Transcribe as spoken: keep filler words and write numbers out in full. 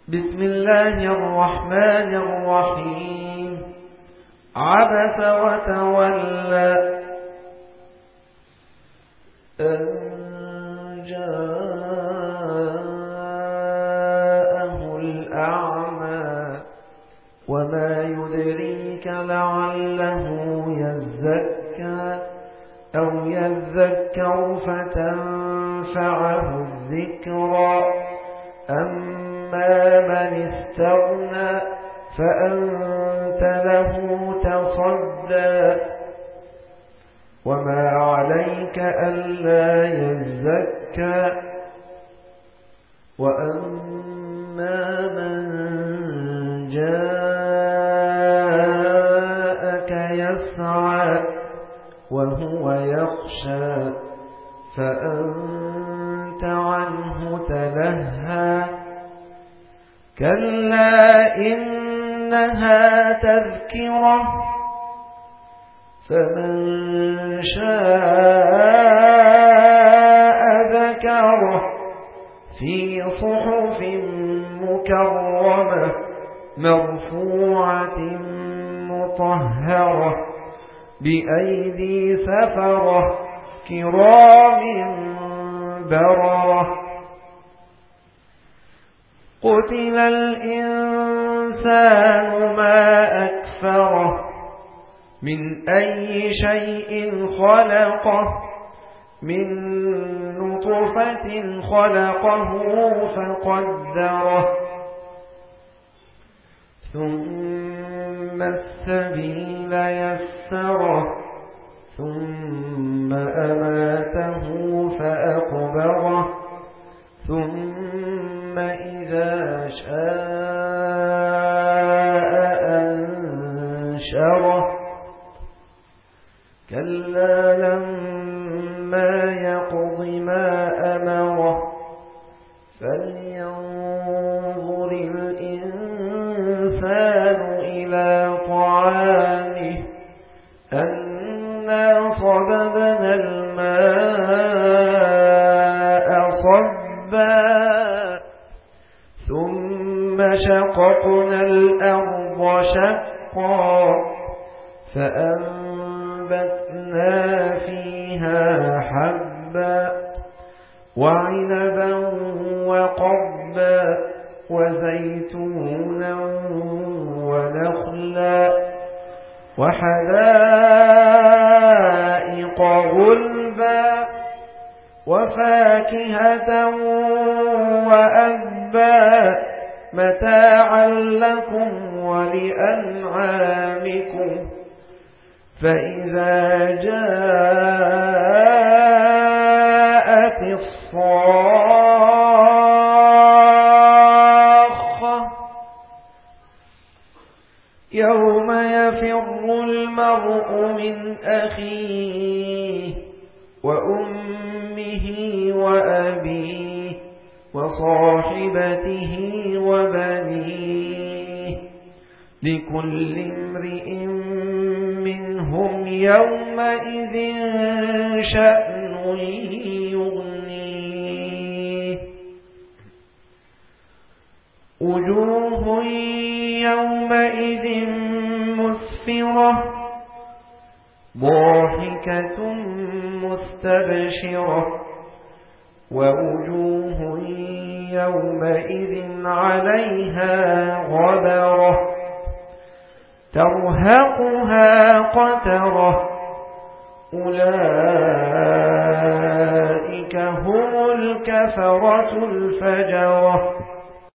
بسم الله الرحمن الرحيم. عبس وتولى أن جاءه الأعمى وما يدريك لعله يزكى أو يذكر فتنفعه الذكرى. أما من استغنى فأنت له تصدى وما عليك ألا يزكى. وأما من جاءك يسعى وهو يخشى فأنت عنه تلهى. كلا إنها تذكرة فمن شاء ذكره في صحف مكرمة مرفوعة مطهرة بأيدي سفرة كرام بررة. قتل الإنسان ما أكفره من أي شيء خلقه من نطفة خلقه فقدره ثم السبيل يسره ثم أماته فأقبره ثم إذا شاء أنشره. كلا لما يقض ما أمره فلينظر الإنسان إلى طعامه أنا صببنا الماء صبا ثم شققنا الأرض شقا فأنبتنا فيها حبا وعنبا وقضبا وزيتونا ونخلا وحدائق غلبا وفاكهة وأبا متاعا لكم ولأنعامكم. فإذا جاءت الصاخة يوم يفر المرء من أخيه وأمه وأبيه وصاحبته وبنيه لكل امرئ منهم يومئذ شأن يغنيه. وجوه يومئذ مسفرة ضاحكة مستبشرة ووجوه يومئذ عليها غبرة ترهقها قترة أولئك هم الكفرة الفجرة.